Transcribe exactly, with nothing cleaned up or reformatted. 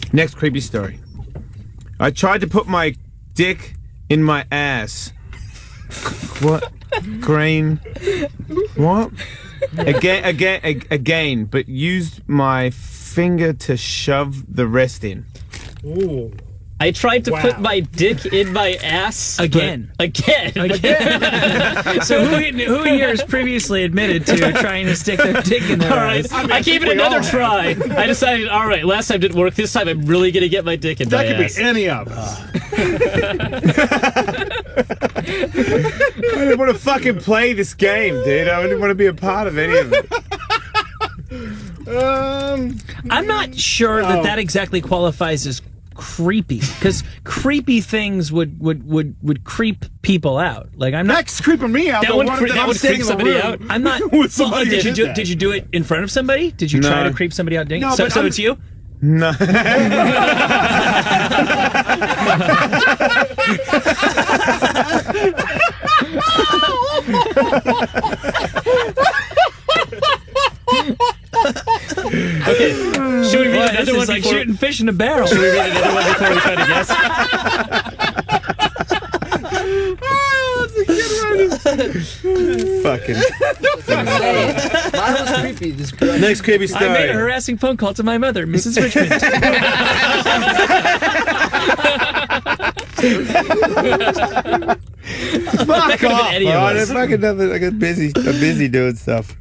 Next creepy story. I tried to put my dick in my ass. What? Green? What? Again, again, ag again, but used my finger to shove the rest in. Ooh. I tried to Wow. put my dick in my ass Again. Again. Again. So who, who here has previously admitted to trying to stick their dick in their All right, ass? I, I mean, I I gave think it we another all try. I decided, all right, last time didn't work. This time I'm really gonna get my dick in That my could ass. be any of us. I didn't want to fucking play this game, dude. I didn't want to be a part of any of it. um, I'm not sure that Oh. that exactly qualifies as creepy, because creepy things would, would, would, would creep people out. Like I'm not. That's creeping me out. That but would what cre- if that I'm would staying creep in the somebody room out. I'm not. with Well, somebody did who you do? that? Did you do it in front of somebody? Did you try No. to creep somebody out? Ding? No, so, but so I'm- it's you. No. Okay, should we read Boy, another this one is like before? shooting fish in a barrel. Should we read another one before we try to guess? Fucking. Mine was creepy. This girl. Next creepy story. I made a harassing phone call to my mother, Missus Richmond. Fuck could've been off, any of bro. us. I fucking nothing. I got busy. I'm busy doing stuff.